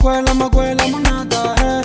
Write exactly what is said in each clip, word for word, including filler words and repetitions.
makwela makwela monata eh.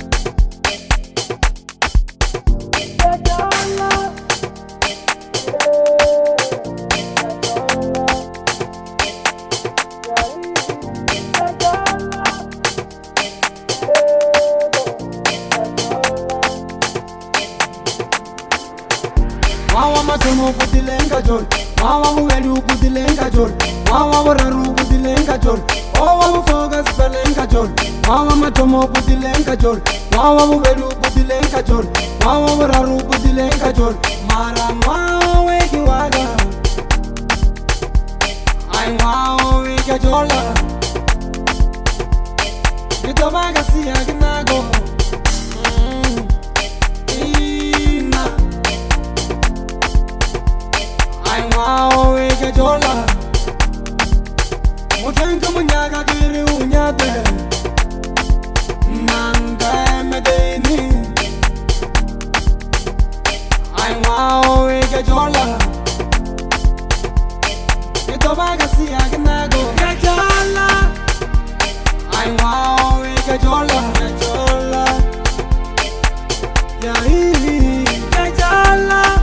Wawa matomo kutilenga jol, wawa muwelu kutilenga jol, wawa wararu kutilenga jol, wawa mufogas pelenga jol, wawa matomo kutilenga jol, wawa muwelu kutilenga jol, wawa wararu kutilenga jol, mara wawa weki waga, ay wawa weki jola, kitobaga siya ginago. Wow, we get your love. Mutenka munyaga kiri unyate. Nanga medeni. I wow, we get your love. Kitobaga siya ginago. Get your love. I wow, we get your love. Get your love. Yeah, get your love.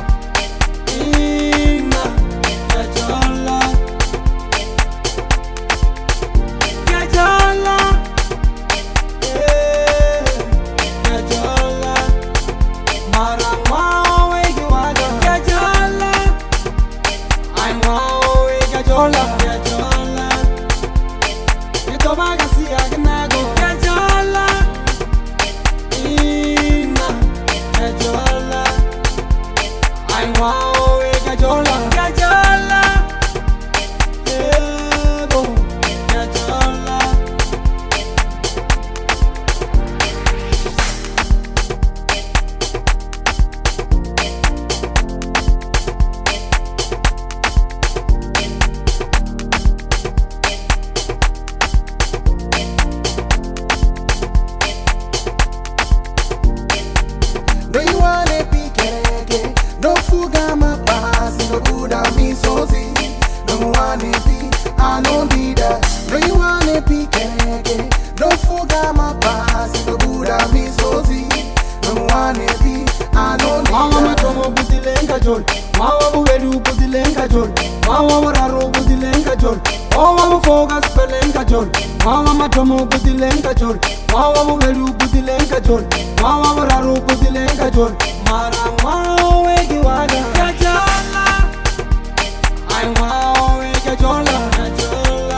Wawa buwedu kutilenga jol, wawa wararu kutilenga jol, wawa mufogas pelenga jol, wawa matomo kutilenga jol, wawa buwedu kutilenga jol, wawa wararu kutilenga jol, marang wawa weki waga. Gajola, ay wawa weki jola, gajola,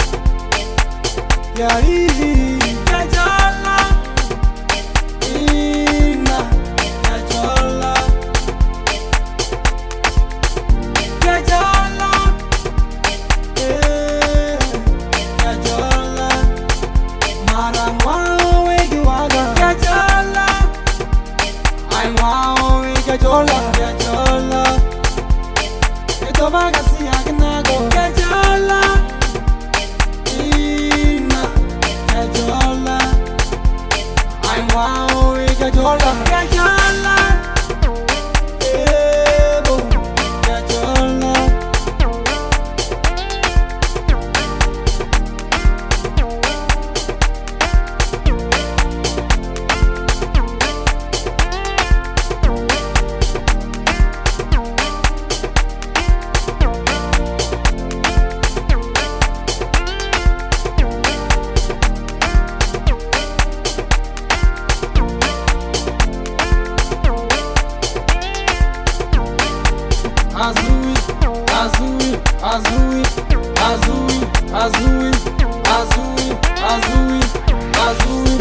ya ii, gajola, ina, gajola. Gajola, gajola, kitobaga siya ginago. Gajola, ina, gajola, ay wow, gajola, gajola, ebo, gajola. Azui, azui, azui, azui, azui, azui, azui, azui.